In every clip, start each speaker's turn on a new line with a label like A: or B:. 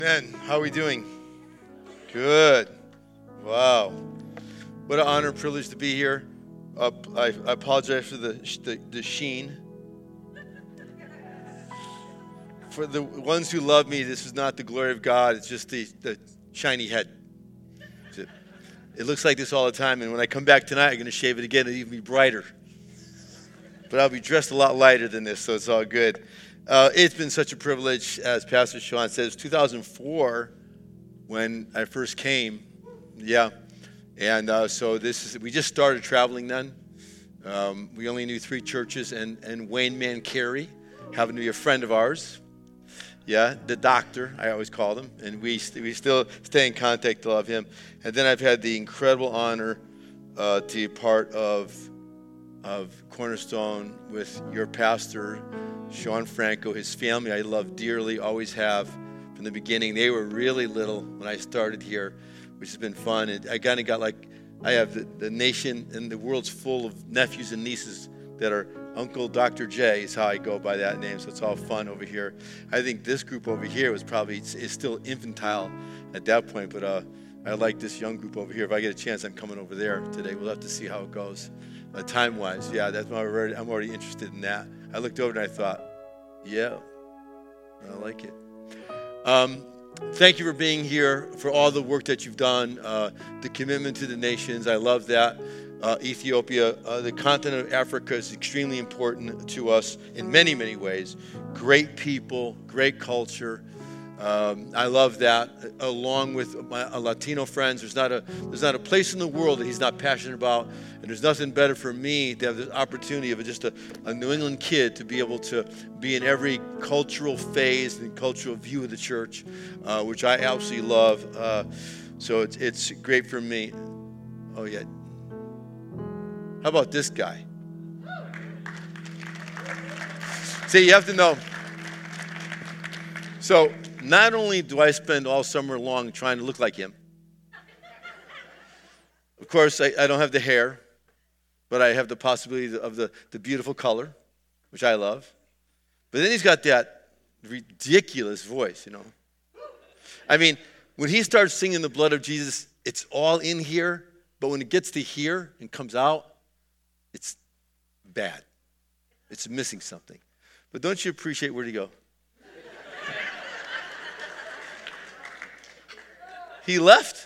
A: Ben, how are we doing? Good. Wow. What an honor and privilege to be here. I apologize for the sheen. For the ones who love me, this is not the glory of God. It's just the shiny head. It looks like this all the time, and when I come back tonight, I'm going to shave it again. It'll even be brighter. But I'll be dressed a lot lighter than this, so it's all good. It's been such a privilege, as Pastor Sean says, 2004 when I first came. Yeah. And so we just started traveling then. We only knew 3 churches, and Wayne Mancari happened to be a friend of ours. Yeah, the doctor, I always called him, and we still stay in contact to love him. And then I've had the incredible honor to be part of Cornerstone with your pastor, Sean Franco, his family I love dearly, always have from the beginning. They were really little when I started here, which has been fun. And I kind of got I have the nation and the world's full of nephews and nieces that are Uncle Dr. J is how I go by that name, so it's all fun over here. I think this group over here is still infantile at that point, but I like this young group over here. If I get a chance, I'm coming over there today. We'll have to see how it goes. Time-wise, yeah, I'm already interested in that. I looked over and I thought, yeah, I like it. Thank you for being here, for all the work that you've done, the commitment to the nations. I love that. Ethiopia, the continent of Africa is extremely important to us in many, many ways. Great people, great culture. I love that. Along with my Latino friends, there's not a place in the world that he's not passionate about, and there's nothing better for me to have the opportunity of just a New England kid to be able to be in every cultural phase and cultural view of the church, which I absolutely love. So it's great for me. Oh yeah. How about this guy? See, you have to know. So not only do I spend all summer long trying to look like him, of course, I don't have the hair, but I have the possibility of the beautiful color, which I love. But then he's got that ridiculous voice, I mean, when he starts singing the blood of Jesus, it's all in here, but when it gets to here and comes out, it's bad. It's missing something. But don't you appreciate where'd he go? He left?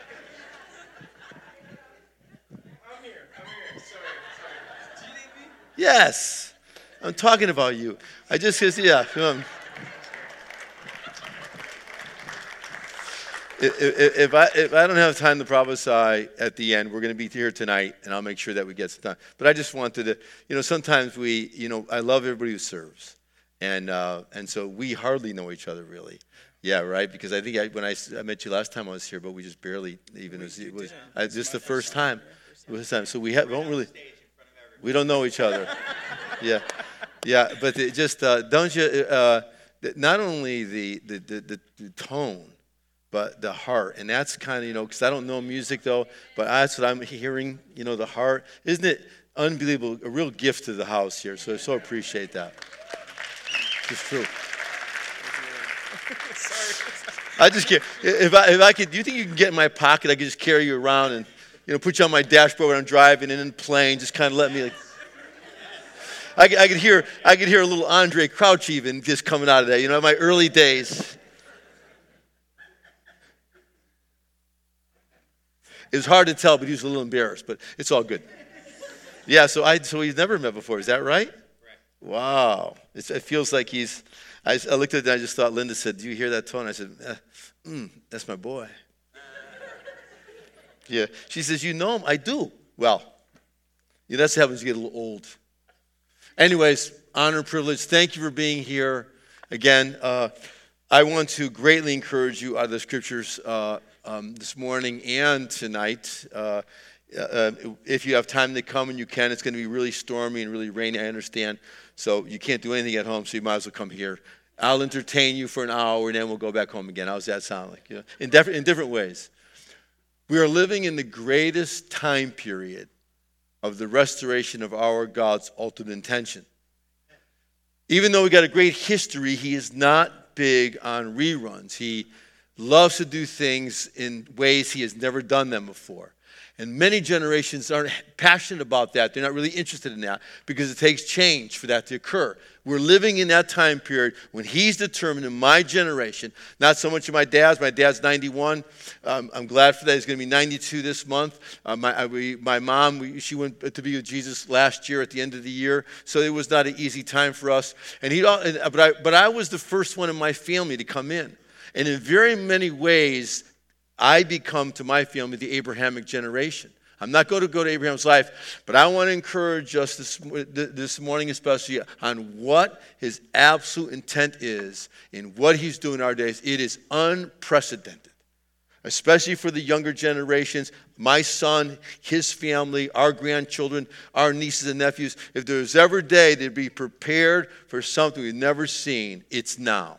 A: I'm here. Sorry. Yes. I'm talking about you. I just says, yeah. If I don't have time to prophesy at the end, we're going to be here tonight, and I'll make sure that we get some time. But I just wanted to, sometimes I love everybody who serves, and so we hardly know each other really. Yeah, right. Because I think when I met you last time I was here, but we just barely even it was just the first time. So we don't know each other. Yeah. But don't you? Not only the tone, but the heart, and that's kind of because I don't know music though, but that's what I'm hearing. The heart, isn't it unbelievable? A real gift to the house here. So appreciate that. It's true. I just can't. If I could, do you think you can get in my pocket? I could just carry you around and put you on my dashboard when I'm driving and in the plane. Just kind of let me. I could hear a little Andre Crouch even just coming out of that. In my early days. It was hard to tell, but he was a little embarrassed. But it's all good. Yeah. So he's never met before. Is that right? Correct. Wow. It feels like he's. I looked at it and I just thought, Linda said, do you hear that tone? I said, that's my boy. Yeah. She says, you know him? I do. Well, that's what happens when you get a little old. Anyways, honor and privilege. Thank you for being here. Again, I want to greatly encourage you out of the scriptures this morning and tonight. If you have time to come and you can, it's going to be really stormy and really rainy, I understand. So you can't do anything at home, so you might as well come here. I'll entertain you for an hour, and then we'll go back home again. How does that sound like? In different ways. We are living in the greatest time period of the restoration of our God's ultimate intention. Even though we got a great history, he is not big on reruns. He loves to do things in ways he has never done them before. And many generations aren't passionate about that. They're not really interested in that because it takes change for that to occur. We're living in that time period when he's determined in my generation, not so much in my dad's. My dad's 91. I'm glad for that. He's going to be 92 this month. My mom, she went to be with Jesus last year at the end of the year, so it was not an easy time for us. But I was the first one in my family to come in. And in very many ways, I become to my family the Abrahamic generation. I'm not going to go to Abraham's life, but I want to encourage us this morning especially on what his absolute intent is in what he's doing in our days. It is unprecedented, especially for the younger generations. My son, his family, our grandchildren, our nieces and nephews. If there's ever a day to be prepared for something we've never seen, it's now.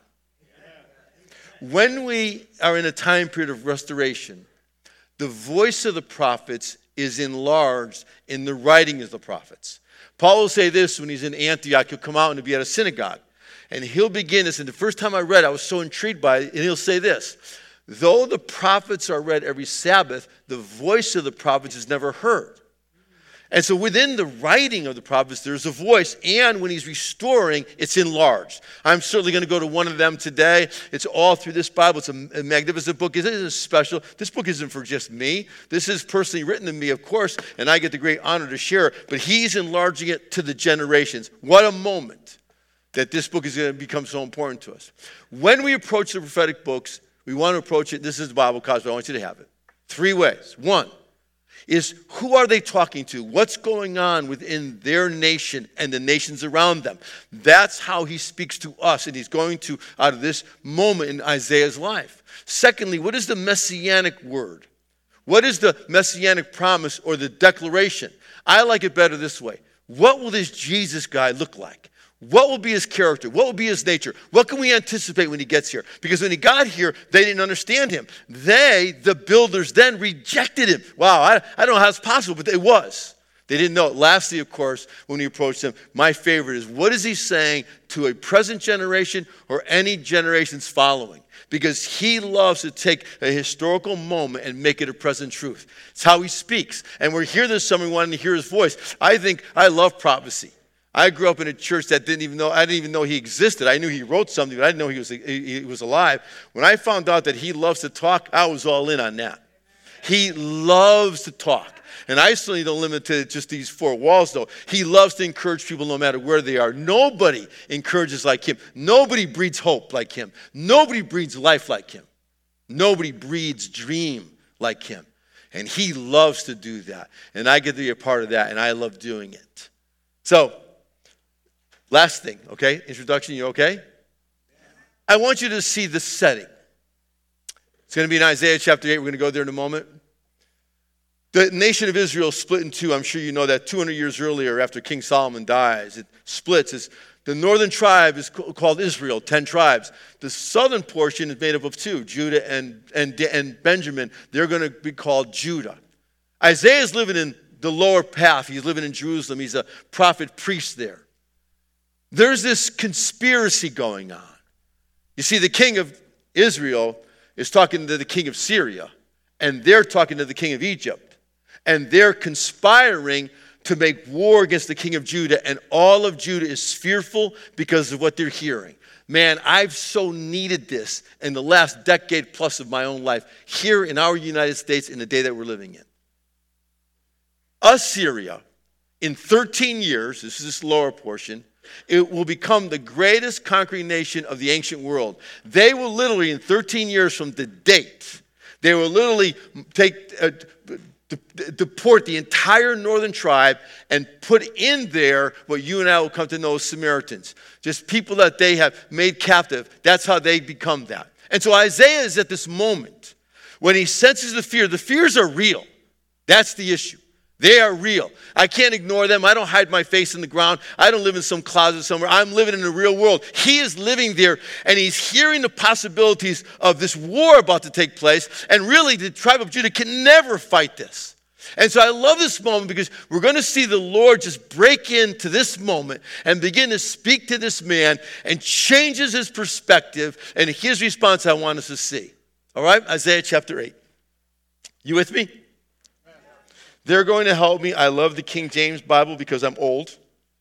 A: When we are in a time period of restoration, the voice of the prophets is enlarged in the writing of the prophets. Paul will say this when he's in Antioch. He'll come out and he'll be at a synagogue. And he'll begin this. And the first time I read it, I was so intrigued by it. And he'll say this: though the prophets are read every Sabbath, the voice of the prophets is never heard. And so within the writing of the prophets, there's a voice. And when he's restoring, it's enlarged. I'm certainly going to go to one of them today. It's all through this Bible. It's a magnificent book. It isn't special. This book isn't for just me. This is personally written to me, of course, and I get the great honor to share it. But he's enlarging it to the generations. What a moment that this book is going to become so important to us. When we approach the prophetic books, we want to approach it. This is the Bible Cosby. I want you to have it. 3 ways. 1 is, who are they talking to? What's going on within their nation and the nations around them? That's how he speaks to us, and he's going to out of this moment in Isaiah's life. Secondly, what is the messianic word? What is the messianic promise or the declaration? I like it better this way. What will this Jesus guy look like? What will be his character? What will be his nature? What can we anticipate when he gets here? Because when he got here, they didn't understand him. They, the builders, then rejected him. Wow, I don't know how it's possible, but it was. They didn't know it. Lastly, of course, when he approached them, my favorite is, what is he saying to a present generation or any generations following? Because he loves to take a historical moment and make it a present truth. It's how he speaks. And we're here this summer wanting to hear his voice. I love prophecy. I grew up in a church that I didn't even know he existed. I knew he wrote something, but I didn't know he was alive. When I found out that he loves to talk, I was all in on that. He loves to talk. And I certainly don't limit it to just these 4 walls, though. He loves to encourage people no matter where they are. Nobody encourages like him. Nobody breeds hope like him. Nobody breeds life like him. Nobody breeds dream like him. And he loves to do that. And I get to be a part of that, and I love doing it. So, last thing, okay? Introduction, you okay? I want you to see the setting. It's going to be in Isaiah chapter 8. We're going to go there in a moment. The nation of Israel split in 2. I'm sure you know that 200 years earlier after King Solomon dies. It splits. The northern tribe is called Israel, 10 tribes. The southern portion is made up of 2, Judah and Benjamin. They're going to be called Judah. Isaiah is living in the lower path. He's living in Jerusalem. He's a prophet priest there. There's this conspiracy going on. You see, the king of Israel is talking to the king of Syria, and they're talking to the king of Egypt. And they're conspiring to make war against the king of Judah, and all of Judah is fearful because of what they're hearing. Man, I've so needed this in the last decade plus of my own life here in our United States in the day that we're living in. Assyria, in 13 years, this is this lower portion, it will become the greatest conquering nation of the ancient world. They will literally, in 13 years from the date, they will literally deport the entire northern tribe and put in there what you and I will come to know as Samaritans. Just people that they have made captive. That's how they become that. And so Isaiah is at this moment when he senses the fear. The fears are real. That's the issue. They are real. I can't ignore them. I don't hide my face in the ground. I don't live in some closet somewhere. I'm living in the real world. He is living there, and he's hearing the possibilities of this war about to take place. And really, the tribe of Judah can never fight this. And so I love this moment because we're going to see the Lord just break into this moment and begin to speak to this man and changes his perspective. And his response I want us to see. All right, Isaiah chapter 8. You with me? They're going to help me. I love the King James Bible because I'm old.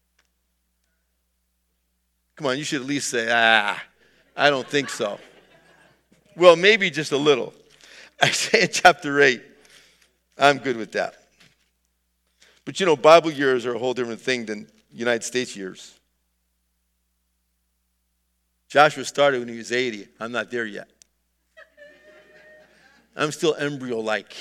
A: Come on, you should at least say, I don't think so. Well, maybe just a little. Isaiah chapter 8. I'm good with that. But you know, Bible years are a whole different thing than United States years. Joshua started when he was 80. I'm not there yet. I'm still embryo-like.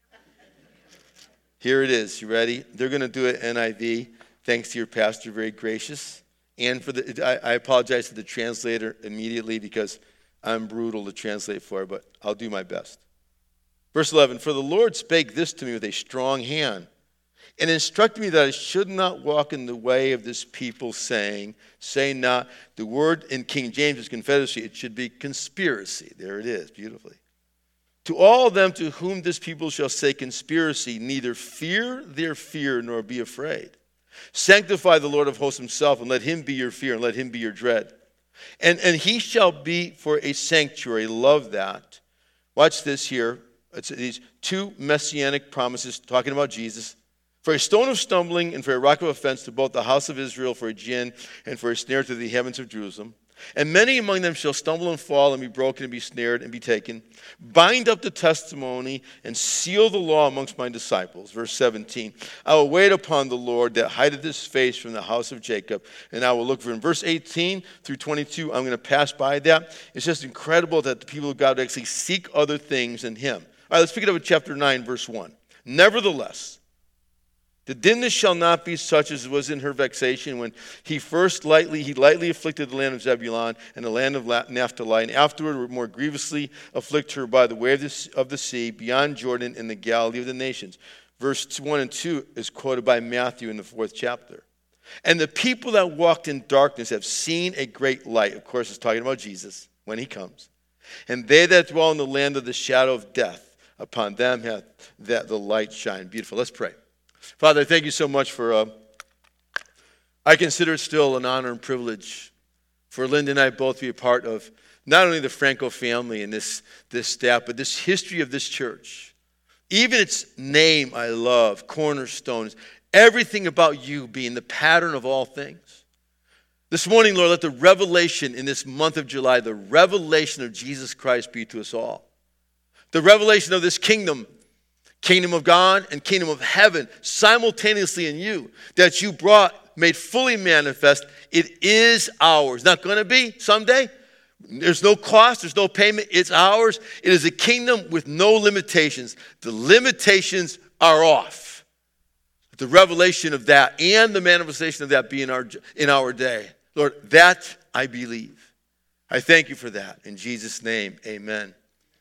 A: Here it is. You ready? They're going to do it NIV. Thanks to your pastor, very gracious. And for I apologize to the translator immediately because I'm brutal to translate for, but I'll do my best. Verse 11, for the Lord spake this to me with a strong hand, and instructed me that I should not walk in the way of this people, saying, say not, the word in King James is confederacy, it should be conspiracy. There it is, beautifully. To all of them to whom this people shall say conspiracy, neither fear their fear nor be afraid. Sanctify the Lord of hosts himself, and let him be your fear, and let him be your dread. And he shall be for a sanctuary. Love that. Watch this here. It's these two messianic promises talking about Jesus. For a stone of stumbling and for a rock of offense to both the house of Israel, for a gin and for a snare to the inhabitants of Jerusalem. And many among them shall stumble and fall and be broken and be snared and be taken. Bind up the testimony and seal the law amongst my disciples. Verse 17. I will wait upon the Lord that hideth his face from the house of Jacob, and I will look for him. Verse 18 through 22, I'm going to pass by that. It's just incredible that the people of God actually seek other things than him. All right, let's pick it up at chapter 9, verse 1. Nevertheless, the dimness shall not be such as was in her vexation when he lightly afflicted the land of Zebulun and the land of Naphtali, and afterward would more grievously afflict her by the way of the sea beyond Jordan in the Galilee of the nations. Verse 1 and 2 is quoted by Matthew in the 4th chapter. And the people that walked in darkness have seen a great light. Of course, it's talking about Jesus when he comes. And they that dwell in the land of the shadow of death, upon them hath that the light shine. Beautiful. Let's pray. Father, thank you so much for, I consider it still an honor and privilege for Linda and I both to be a part of not only the Franco family and this staff, but this history of this church. Even its name I love, Cornerstone, everything about you being the pattern of all things. This morning, Lord, let the revelation in this month of July, the revelation of Jesus Christ be to us all. The revelation of this kingdom of God and kingdom of heaven simultaneously in you that you brought, made fully manifest. It is ours. Not going to be someday. There's no cost. There's no payment. It's ours. It is a kingdom with no limitations. The limitations are off. The revelation of that and the manifestation of that be in our day. Lord, that I believe. I thank you for that. In Jesus' name, amen.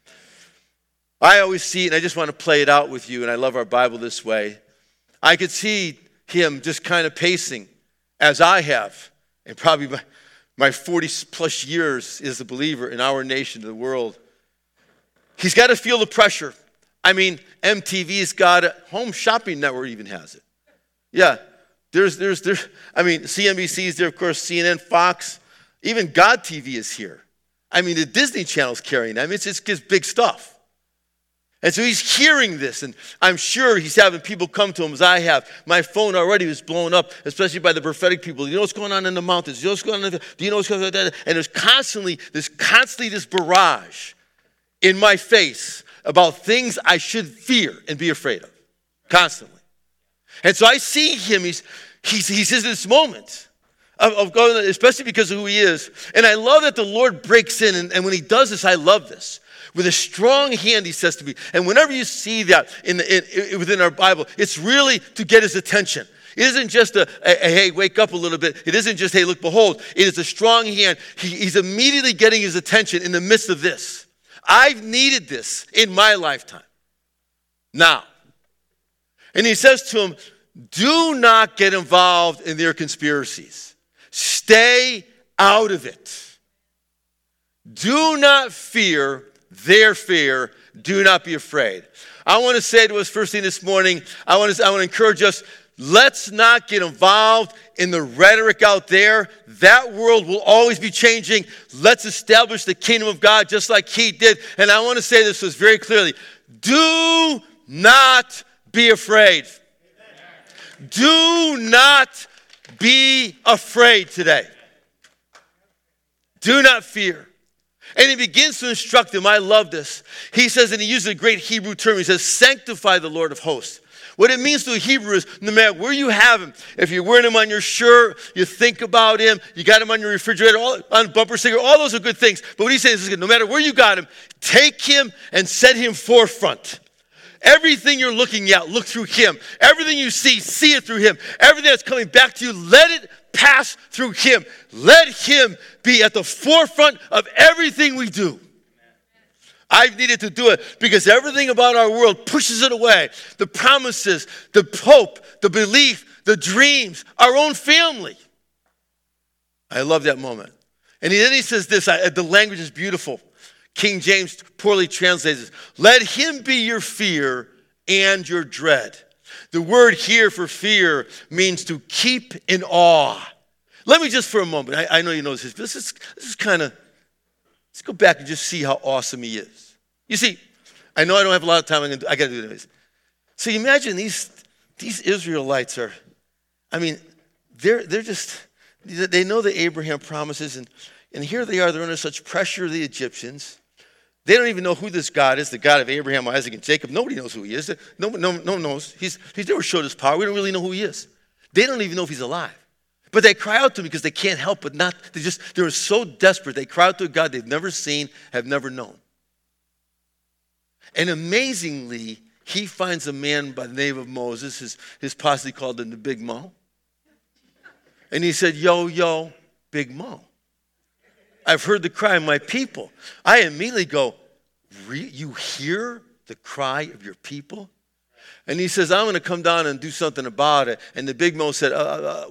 A: I always see it, and I just want to play it out with you, and I love our Bible this way. I could see him just kind of pacing, as I have, and probably my 40-plus years as a believer in our nation, the world. He's got to feel the pressure. I mean, MTV's got it. Home Shopping Network even has it. Yeah, there's. I mean, CNBC's there, of course, CNN, Fox, even God TV is here. I mean, the Disney Channel's carrying it. I mean, it's just big stuff. And so he's hearing this, and I'm sure he's having people come to him as I have. My phone already was blown up, especially by the prophetic people. You know what's going on in the mountains? Do you know what's going on? Do you know what's going on? And there's constantly this barrage in my face about things I should fear and be afraid of, constantly. And so I see him. He's in this moment of going, especially because of who he is. And I love that the Lord breaks in, and when he does this, I love this. With a strong hand, he says to me. And whenever you see that within our Bible, it's really to get his attention. It isn't just a hey, wake up a little bit. It isn't just, hey, look, behold. It is a strong hand. He's immediately getting his attention in the midst of this. I've needed this in my lifetime. Now. And he says to him, do not get involved in their conspiracies. Stay out of it. Do not fear their fear. Do not be afraid. I want to say to us first thing this morning, I want to encourage us, Let's not get involved in the rhetoric out there. That world will always be changing. Let's establish the kingdom of God just like he did. And I want to say this very clearly. Do not be afraid. Do not be afraid today. Do not fear. And he begins to instruct them. I love this. He says, and he uses a great Hebrew term. He says, sanctify the Lord of hosts. What it means to a Hebrew is no matter where you have him, if you're wearing him on your shirt, you think about him, you got him on your refrigerator, on bumper sticker, all those are good things. But what he's saying is no matter where you got him, take him and set him forefront. Everything you're looking at, look through him. Everything you see it through him. Everything that's coming back to you, let it pass through him. Let him be at the forefront of everything we do. I've needed to do it because everything about our world pushes it away. The promises, the hope, the belief, the dreams, our own family. I love that moment. And then he says this, the language is beautiful. King James poorly translates, let him be your fear and your dread. The word here for fear means to keep in awe. Let me just for a moment, I know you know this, but this is kind of, let's go back and just see how awesome he is. You see, I know I don't have a lot of time, I got to do it anyways. So you imagine these Israelites are, they're just, they know the Abraham promises, and here they are, they're under such pressure of the Egyptians. They don't even know who this God is, the God of Abraham, Isaac, and Jacob. Nobody knows who he is. No one knows. He's never showed his power. We don't really know who he is. They don't even know if he's alive. But they cry out to him because they can't help but not. They're so desperate. They cry out to a God they've never seen, have never known. And amazingly, he finds a man by the name of Moses. His posse called him the Big Mo. And he said, yo, Big Mo. I've heard the cry of my people. I immediately go, you hear the cry of your people? And he says, I'm going to come down and do something about it. And the Big Mo said,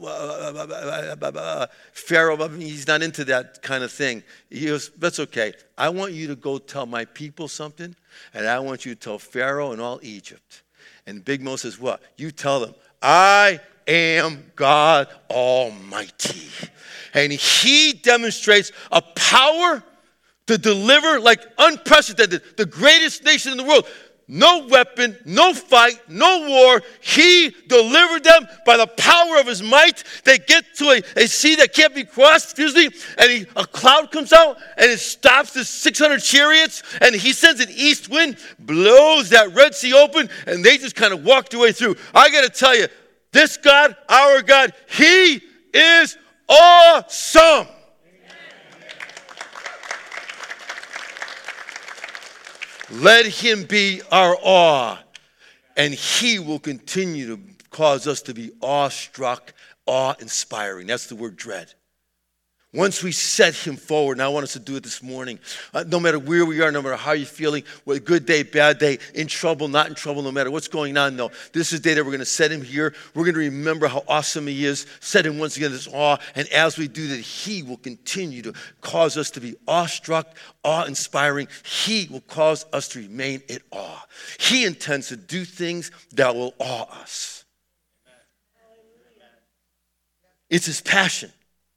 A: Pharaoh, he's not into that kind of thing. He goes, that's okay. I want you to go tell my people something, and I want you to tell Pharaoh and all Egypt. And the Big Mo says, what? You tell them, I am God Almighty. And he demonstrates a power to deliver like unprecedented, the greatest nation in the world. No weapon, no fight, no war. He delivered them by the power of his might. They get to a sea that can't be crossed, and a cloud comes out and it stops the 600 chariots, and he sends an east wind, blows that Red Sea open, and they just kind of walk their way through. I got to tell you, this God, our God, he is awesome. Let him be our awe, and he will continue to cause us to be awestruck, awe-inspiring. That's the word dread. Once we set him forward, and I want us to do it this morning, no matter where we are, no matter how you're feeling, whether good day, bad day, in trouble, not in trouble, no matter what's going on, no. This is the day that we're going to set him here. We're going to remember how awesome he is, set him once again in this awe, and as we do that, he will continue to cause us to be awestruck, awe-inspiring. He will cause us to remain in awe. He intends to do things that will awe us. It's his passion.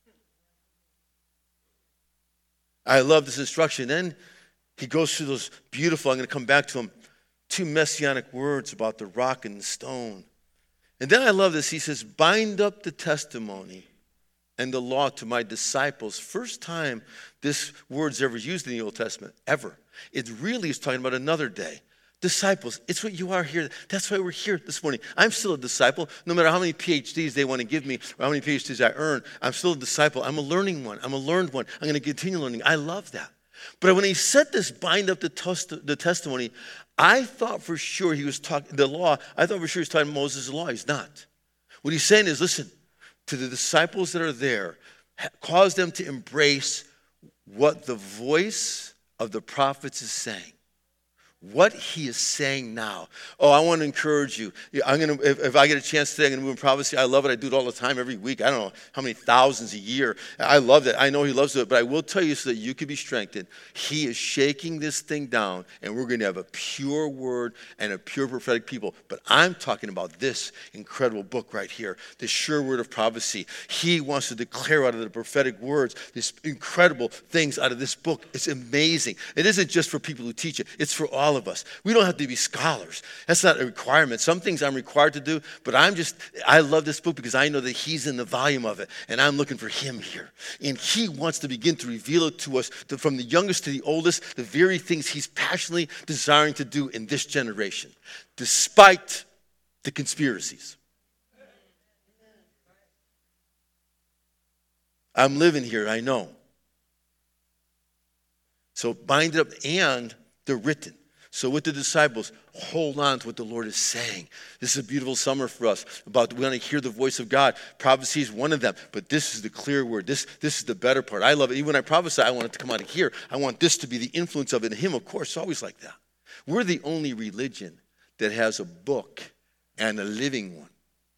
A: I love this instruction. Then he goes through those beautiful, I'm going to come back to them, 2 messianic words about the rock and the stone. And then I love this. He says, bind up the testimony and the law to my disciples. First time this word's ever used in the Old Testament, ever. It really is talking about another day. Disciples, it's what you are here. That's why we're here this morning. I'm still a disciple. No matter how many PhDs they want to give me or how many PhDs I earn, I'm still a disciple. I'm a learning one. I'm a learned one. I'm going to continue learning. I love that. But when he said this, bind up the testimony, I thought for sure he was talking, the law, I thought for sure he was talking Moses' law. He's not. What he's saying is, listen, to the disciples that are there, cause them to embrace what the voice of the prophets is saying. what he is saying now. Oh, I want to encourage you. If I get a chance today, I'm going to move in prophecy. I love it. I do it all the time, every week. I don't know how many thousands a year. I love that. I know he loves it, but I will tell you so that you can be strengthened. He is shaking this thing down, and we're going to have a pure word and a pure prophetic people. But I'm talking about this incredible book right here, the sure word of prophecy. He wants to declare out of the prophetic words these incredible things out of this book. It's amazing. It isn't just for people who teach it. It's for all of us. We don't have to be scholars. That's not a requirement. Some things I'm required to do, but I love this book because I know that he's in the volume of it, and I'm looking for him here. And he wants to begin to reveal it to us, from the youngest to the oldest, the very things he's passionately desiring to do in this generation, despite the conspiracies. I'm living here, I know. So bind it up, and they're written. So with the disciples, hold on to what the Lord is saying. This is a beautiful summer for us. We want to hear the voice of God. Prophecy is one of them, but this is the clear word. This is the better part. I love it. Even when I prophesy, I want it to come out of here. I want this to be the influence of it. And him, of course, always like that. We're the only religion that has a book and a living one.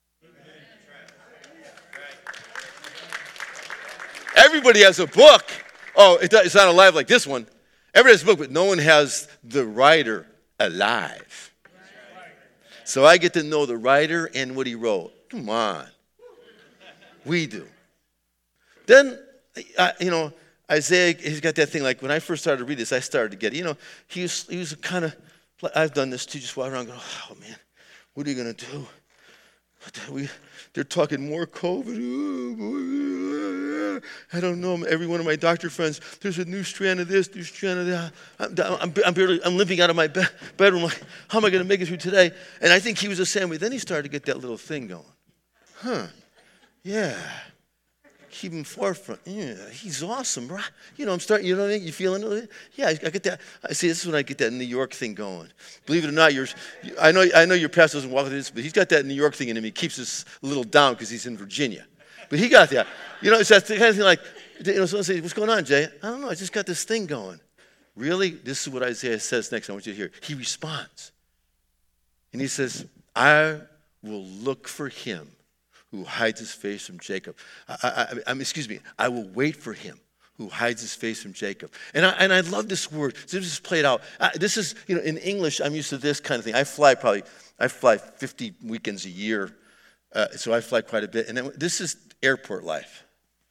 A: Everybody has a book. Oh, it's not alive like this one. Everybody has a book, but no one has the writer alive. So I get to know the writer and what he wrote. Come on. We do. Then, Isaiah, he's got that thing, like when I first started to read this, I started to get it. He was kind of, I've done this too, just walk around going, oh man, what are you going to do? They're talking more COVID. I don't know. Every one of my doctor friends, there's a new strand of this, new strand of that. I'm living out of my bedroom. Like, how am I going to make it through today? And I think he was the same way. Then he started to get that little thing going. Yeah. Keep him forefront. Yeah, he's awesome, right? I'm starting, you know what I mean? You feeling it? Yeah, I get that. I see, this is when I get that New York thing going. Believe it or not, I know your pastor doesn't walk with this, but he's got that New York thing in him. He keeps us a little down because he's in Virginia. But he got that. It's that kind of thing like, someone says, what's going on, Jay? I don't know, I just got this thing going. Really? This is what Isaiah says next. I want you to hear. He responds. And he says, I will look for him who hides his face from Jacob. I will wait for him who hides his face from Jacob. And I love this word. So this is played out. This is, in English, I'm used to this kind of thing. I fly 50 weekends a year. So I fly quite a bit. And then this is airport life.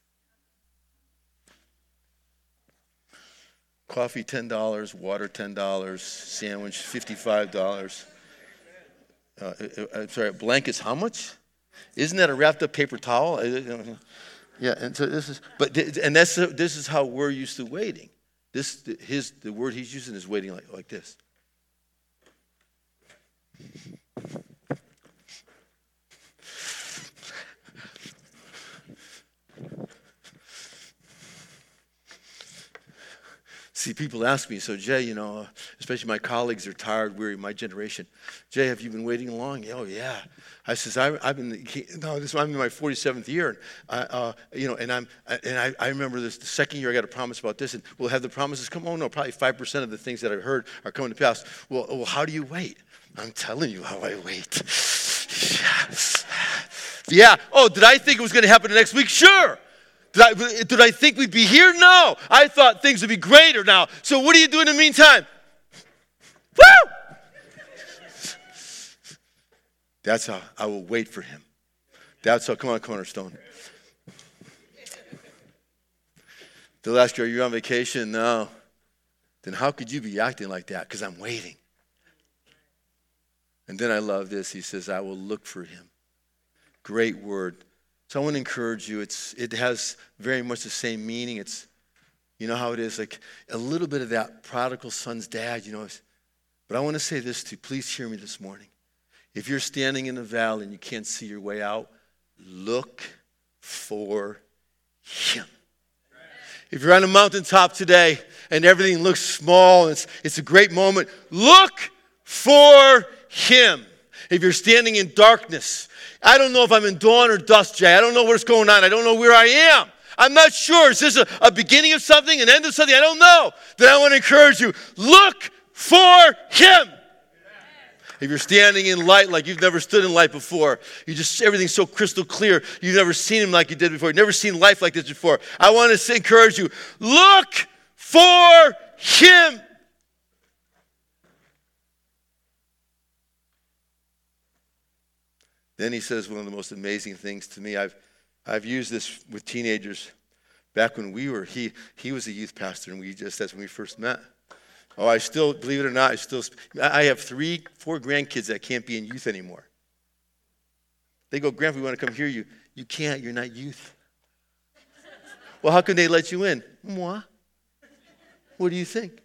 A: Coffee, $10. Water, $10. Sandwich, $55. I'm sorry, blankets, how much? Isn't that a wrapped up paper towel? Yeah, and so this is how we're used to waiting. The word he's using is waiting like this. See, people ask me, so Jay, especially my colleagues are tired, weary, my generation. Jay, have you been waiting long? Oh, yeah. I says, I'm in my 47th year, and I remember this. The second year I got a promise about this, and we'll have the promises come. Oh no, probably 5% of the things that I heard are coming to pass. Well, how do you wait? I'm telling you how I wait. Yeah. Oh, did I think it was going to happen the next week? Sure. Did I think we'd be here? No. I thought things would be greater now. So what are you doing in the meantime? Woo! That's how I will wait for him. That's how, come on, Cornerstone. They'll ask you, are you on vacation? No. Then how could you be acting like that? Because I'm waiting. And then I love this. He says, I will look for him. Great word. So I want to encourage you. It has very much the same meaning. It's, you know how it is, like a little bit of that prodigal son's dad, But I want to say this to you. Please hear me this morning. If you're standing in the valley and you can't see your way out, look for him. If you're on a mountaintop today and everything looks small and it's a great moment, look for him. If you're standing in darkness, I don't know if I'm in dawn or dusk, Jay. I don't know what's going on. I don't know where I am. I'm not sure. Is this a beginning of something, an end of something? I don't know. Then I want to encourage you, look for him. If you're standing in light like you've never stood in light before, everything's so crystal clear. You've never seen him like you did before. You've never seen life like this before. I want to encourage you, look for him. Then he says one of the most amazing things to me. I've used this with teenagers back when he was a youth pastor, and that's when we first met. Oh, I still, believe it or not, I have 3-4 grandkids that can't be in youth anymore. They go, Grandpa, we want to come hear you. You can't, you're not youth. Well, how can they let you in? Moi. What do you think?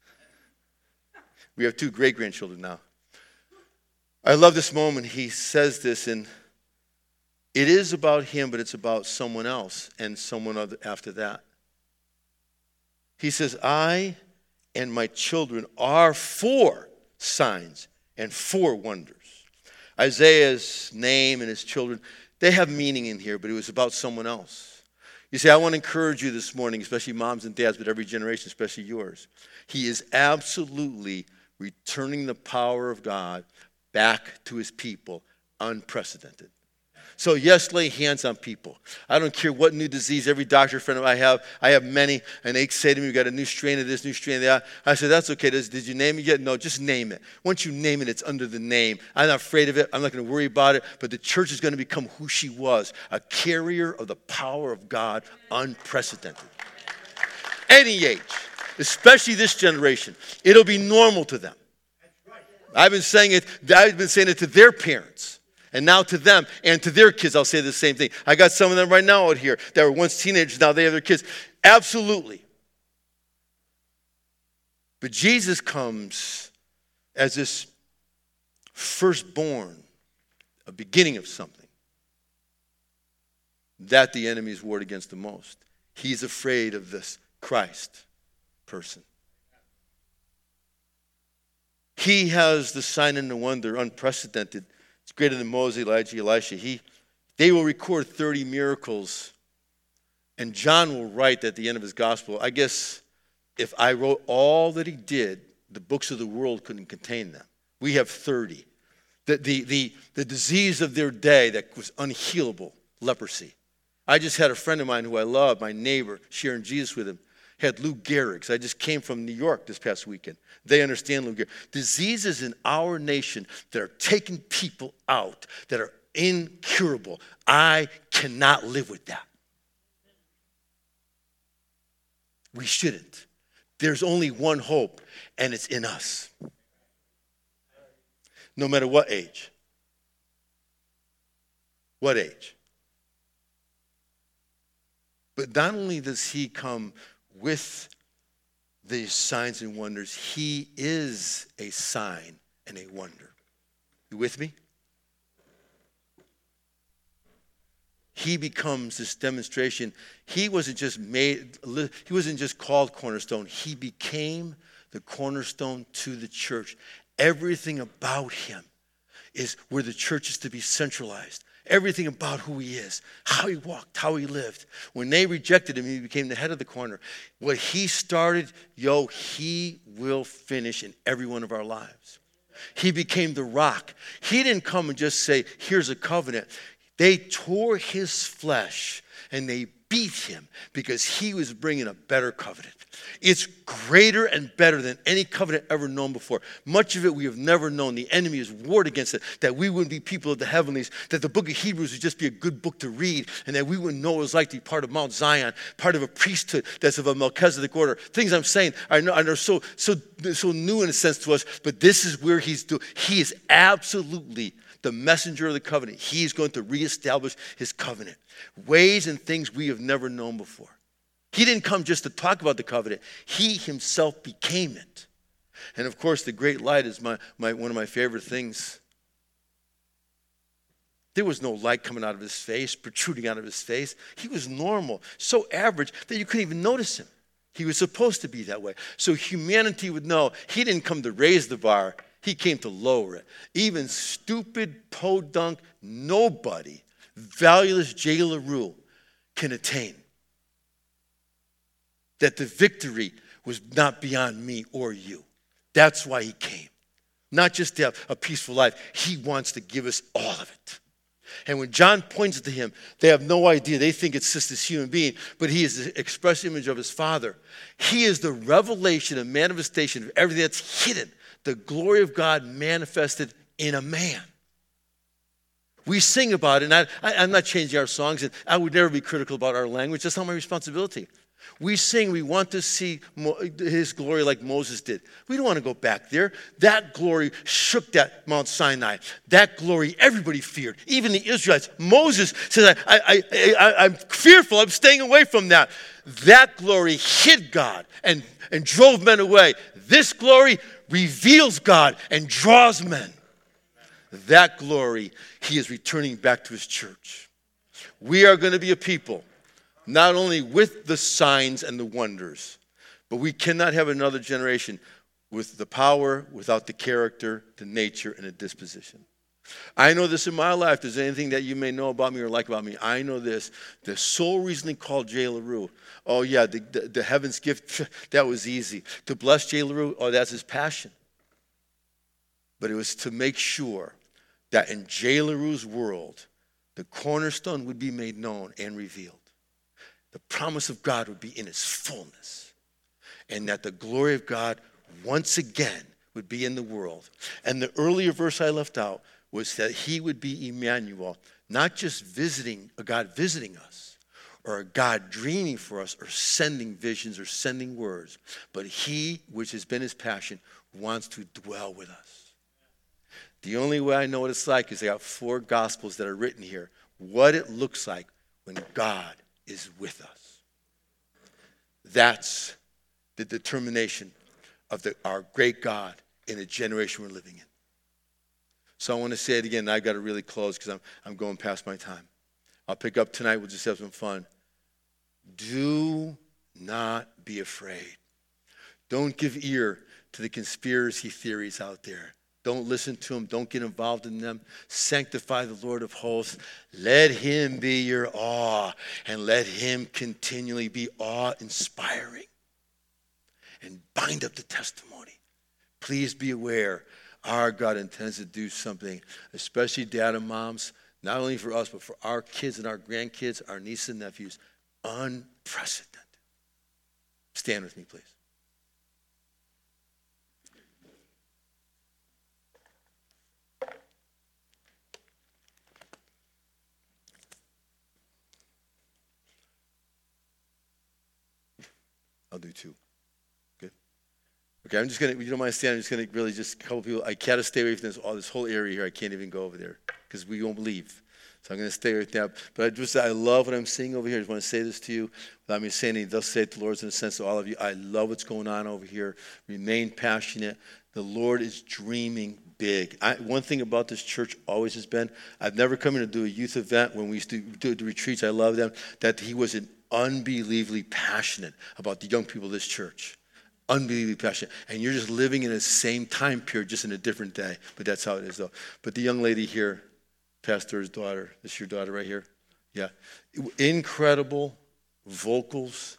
A: We have 2 great-grandchildren now. I love this moment. He says this, and it is about him, but it's about someone else and someone other after that. He says, I and my children are for signs and for wonders. Isaiah's name and his children, they have meaning in here, but it was about someone else. You see, I want to encourage you this morning, especially moms and dads, but every generation, especially yours. He is absolutely returning the power of God back to his people, unprecedented. So yes, lay hands on people. I don't care what new disease, every doctor friend I have many, and they say to me, we got a new strain of this, new strain of that. I said, that's okay. Did you name it yet? No, just name it. Once you name it, it's under the name. I'm not afraid of it. I'm not going to worry about it, but the church is going to become who she was, a carrier of the power of God, unprecedented. Any age, especially this generation, it'll be normal to them. I've been saying it to their parents, and now to them, and to their kids, I'll say the same thing. I got some of them right now out here that were once teenagers, now they have their kids. Absolutely. But Jesus comes as this firstborn, a beginning of something that the enemies warred against the most. He's afraid of this Christ person. He has the sign and the wonder, unprecedented. It's greater than Moses, Elijah, Elisha. They will record 30 miracles, and John will write at the end of his gospel, I guess if I wrote all that he did, the books of the world couldn't contain them. We have 30. The disease of their day that was unhealable, leprosy. I just had a friend of mine who I love, my neighbor, sharing Jesus with him, had Lou Gehrig's. I just came from New York this past weekend. They understand Lou Gehrig. Diseases in our nation that are taking people out, that are incurable. I cannot live with that. We shouldn't. There's only one hope, and it's in us. No matter what age. What age? But not only does he come with these signs and wonders, he is a sign and a wonder. You with me? He becomes this demonstration. He wasn't just called Cornerstone. He became the cornerstone to the church. Everything about him is where the church is to be centralized. Everything about who he is, how he walked, how he lived. When they rejected him, he became the head of the corner. What he started, he will finish in every one of our lives. He became the rock. He didn't come and just say, here's a covenant. They tore his flesh and they beat him because he was bringing a better covenant. It's greater and better than any covenant ever known before. Much of it we have never known. The enemy has warred against it, that we wouldn't be people of the heavenlies, that the book of Hebrews would just be a good book to read, and that we wouldn't know what it was like to be part of Mount Zion, part of a priesthood that's of a Melchizedek order. Things I'm saying are so new in a sense to us, but this is where he is absolutely the messenger of the covenant. He is going to reestablish his covenant. Ways and things we have never known before. He didn't come just to talk about the covenant. He himself became it. And of course, the great light is one of my favorite things. There was no light coming out of his face, protruding out of his face. He was normal, so average that you couldn't even notice him. He was supposed to be that way. So humanity would know he didn't come to raise the bar. He came to lower it. Even stupid, podunk, nobody, valueless J. LaRue can attain. That the victory was not beyond me or you. That's why he came. Not just to have a peaceful life. He wants to give us all of it. And when John points it to him, they have no idea. They think it's just this human being, but he is the express image of his Father. He is the revelation and manifestation of everything that's hidden, the glory of God manifested in a man. We sing about it, and I'm not changing our songs, and I would never be critical about our language. That's not my responsibility. We sing, we want to see his glory like Moses did. We don't want to go back there. That glory shook that Mount Sinai. That glory everybody feared, even the Israelites. Moses said, I'm fearful, I'm staying away from that. That glory hid God and drove men away. This glory reveals God and draws men. That glory, he is returning back to his church. We are going to be a people, not only with the signs and the wonders, but we cannot have another generation with the power, without the character, the nature, and the disposition. I know this in my life. If there's anything that you may know about me or like about me, I know this. The sole reason they called Jay LaRue, oh yeah, the heaven's gift, that was easy. To bless Jay LaRue, oh, that's his passion. But it was to make sure that in Jay LaRue's world, the cornerstone would be made known and revealed. The promise of God would be in its fullness. And that the glory of God once again would be in the world. And the earlier verse I left out was that he would be Emmanuel, not just a God visiting us, or a God dreaming for us, or sending visions, or sending words. But he, which has been his passion, wants to dwell with us. The only way I know what it's like is I got 4 Gospels that are written here. What it looks like when God is with us. That's the determination of our great God in the generation we're living in. So I want to say it again. I've got to really close because I'm going past my time. I'll pick up tonight. We'll just have some fun. Do not be afraid. Don't give ear to the conspiracy theories out there. Don't listen to them. Don't get involved in them. Sanctify the Lord of hosts. Let him be your awe, and let him continually be awe-inspiring. And bind up the testimony. Please be aware, our God intends to do something, especially dad and moms, not only for us, but for our kids and our grandkids, our nieces and nephews. Unprecedented. Stand with me, please. I'll do 2. Good? Okay, I'm just going to, you don't mind standing, I'm just going to really just a couple people. I got to stay away from this whole area here. I can't even go over there because we won't leave. So I'm going to stay right there. But I love what I'm seeing over here. I just want to say this to you without me saying anything. Thus saith the Lord in a sense to all of you. I love what's going on over here. Remain passionate. The Lord is dreaming big. One thing about this church always has been, I've never come in to do a youth event when we used to do the retreats. I love them. That he was unbelievably passionate about the young people of this church. Unbelievably passionate. And you're just living in the same time period, just in a different day. But that's how it is, though. But the young lady here, pastor's daughter, this is your daughter right here? Yeah. Incredible vocals,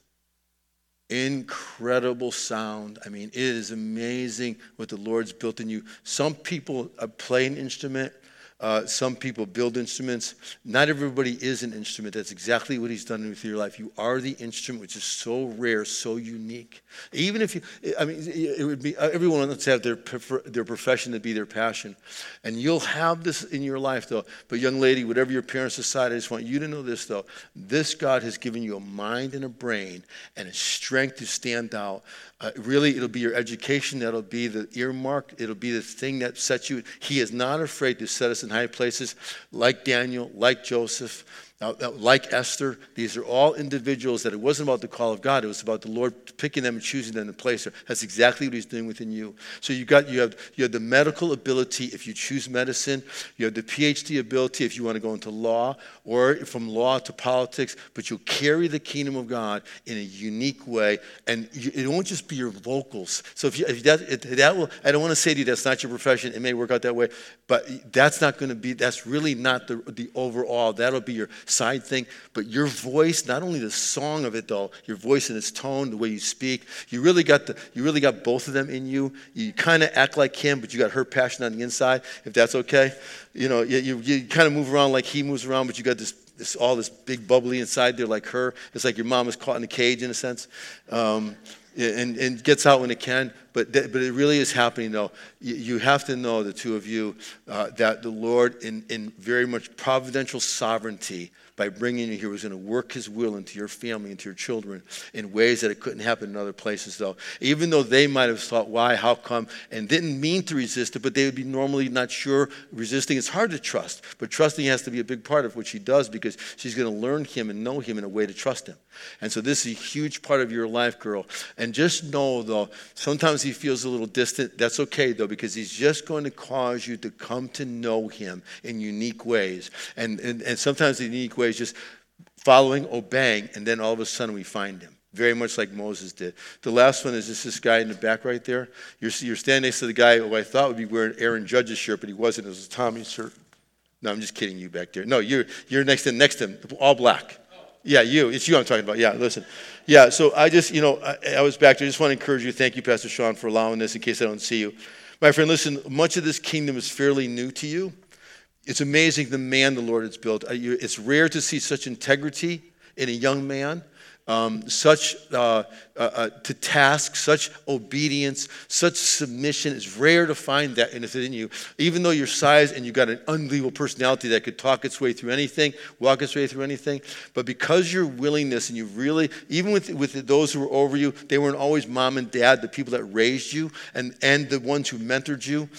A: incredible sound. I mean, it is amazing what the Lord's built in you. Some people play an instrument. Some people build instruments. Not everybody is an instrument. That's exactly what he's done with your life. You are the instrument, which is so rare, so unique. Even if you, I mean, it would be, everyone wants to have their profession to be their passion. And you'll have this in your life, though. But young lady, whatever your parents decide, I just want you to know this, though. This God has given you a mind and a brain and a strength to stand out. Really, it'll be your education. That'll be the earmark. It'll be the thing that sets you. He is not afraid to set us in high places, like Daniel, like Joseph, like Esther. These are all individuals that it wasn't about the call of God. It was about the Lord picking them and choosing them to place there. That's exactly what he's doing within you. So you have the medical ability if you choose medicine. You have the PhD ability if you want to go into law, or from law to politics. But you'll carry the kingdom of God in a unique way, and it won't just be your vocals. So if that will, I don't want to say to you that's not your profession. It may work out that way, but that's not going to be. That's really not the overall. That'll be your side thing, but your voice, not only the song of it though, your voice and its tone, the way you speak, you really got both of them in you. You kind of act like him, but you got her passion on the inside, if that's okay. You know, you kind of move around like he moves around, but you got all this big bubbly inside there like her. It's like your mom is caught in a cage in a sense. And gets out when it can, but it really is happening though. You have to know, the two of you, that the Lord in very much providential sovereignty, by bringing you here, was going to work his will into your family, into your children, in ways that it couldn't happen in other places though. Even though they might have thought, why, how come, and didn't mean to resist it, but they would be normally not sure, resisting. It's hard to trust, but trusting has to be a big part of what she does, because she's going to learn him and know him in a way to trust him. And so this is a huge part of your life, girl. And just know, though, sometimes he feels a little distant. That's okay, though, because he's just going to cause you to come to know him in unique ways. And sometimes the unique ways just following, obeying, and then all of a sudden we find him. Very much like Moses did. The last one is this guy in the back right there. You're standing next to the guy who I thought would be wearing Aaron Judge's shirt, but he wasn't. It was a Tommy's shirt. No, I'm just kidding you back there. No, you're next to him, all black. Yeah, you. It's you I'm talking about. Yeah, listen. Yeah, so I just, I was back there. I just want to encourage you. Thank you, Pastor Sean, for allowing this in case I don't see you. My friend, listen, much of this kingdom is fairly new to you. It's amazing the man the Lord has built. It's rare to see such integrity in a young man. Such to task, such obedience, such submission. It's rare to find that in you. Even though your size and you've got an unbelievable personality that could talk its way through anything, walk its way through anything. But because your willingness, and you really, even with those who were over you, they weren't always mom and dad, the people that raised you, and the ones who mentored you.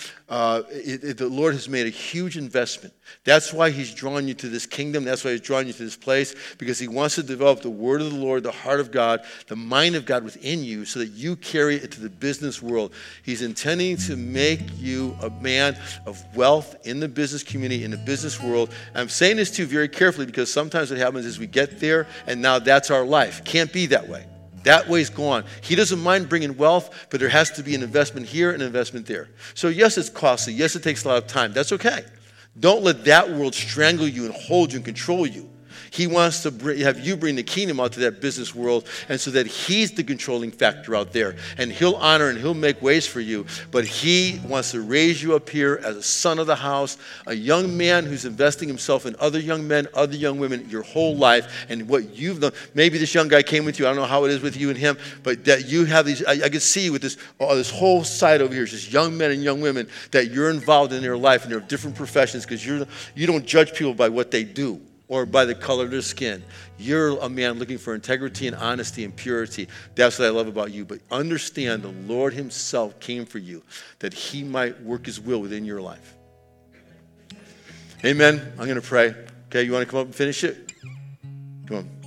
A: The Lord has made a huge investment. That's why he's drawn you to this kingdom. That's why he's drawn you to this place, because he wants to develop the word of the Lord, the heart of God, the mind of God within you, so that you carry it to the business world. He's intending to make you a man of wealth in the business community, in the business world. I'm saying this too very carefully, because sometimes what happens is we get there and now that's our life. Can't be that way. That way's gone. He doesn't mind bringing wealth, but there has to be an investment here and an investment there. So yes, it's costly. Yes, it takes a lot of time. That's okay. Don't let that world strangle you and hold you and control you. He wants to have you bring the kingdom out to that business world, and so that he's the controlling factor out there. And he'll honor and he'll make ways for you. But he wants to raise you up here as a son of the house, a young man who's investing himself in other young men, other young women, your whole life, and what you've done. Maybe this young guy came with you. I don't know how it is with you and him, but that you have these, I can see you with this whole side over here, just young men and young women, that you're involved in their life, and they're of different professions, because you don't judge people by what they do or by the color of their skin. You're a man looking for integrity and honesty and purity. That's what I love about you. But understand, the Lord himself came for you, that he might work his will within your life. Amen. I'm going to pray. Okay, you want to come up and finish it? Come on.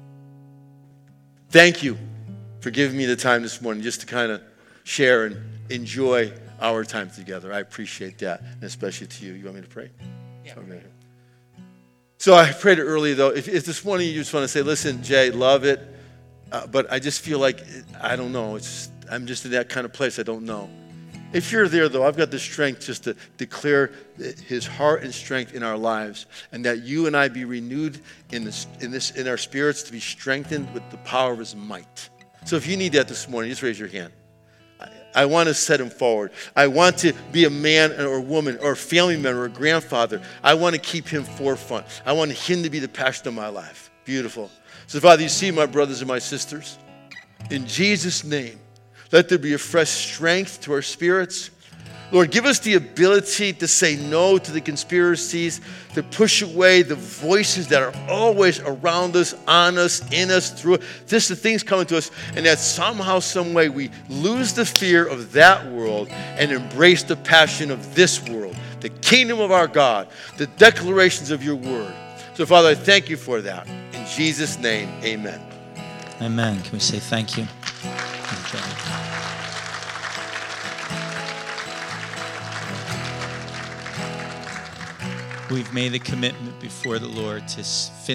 A: Thank you for giving me the time this morning just to kind of share and enjoy our time together. I appreciate that, and especially to you. You want me to pray?
B: Yeah.
A: Okay. So I prayed it earlier, though. If this morning you just want to say, listen, Jay, love it, but I just feel like, I don't know. I'm just in that kind of place. I don't know. If you're there, though, I've got the strength just to declare his heart and strength in our lives, and that you and I be renewed in our spirits, to be strengthened with the power of his might. So if you need that this morning, just raise your hand. I want to set him forward. I want to be a man or a woman or a family member or a grandfather. I want to keep him forefront. I want him to be the passion of my life. Beautiful. So, Father, you see my brothers and my sisters. In Jesus' name, let there be a fresh strength to our spirits. Lord, give us the ability to say no to the conspiracies, to push away the voices that are always around us, on us, in us, through us. Just the things coming to us, and that somehow, some way, we lose the fear of that world and embrace the passion of this world, the kingdom of our God, the declarations of your word. So, Father, I thank you for that. In Jesus' name, amen.
B: Amen. Can we say thank you? Okay. We've made the commitment before the Lord to finish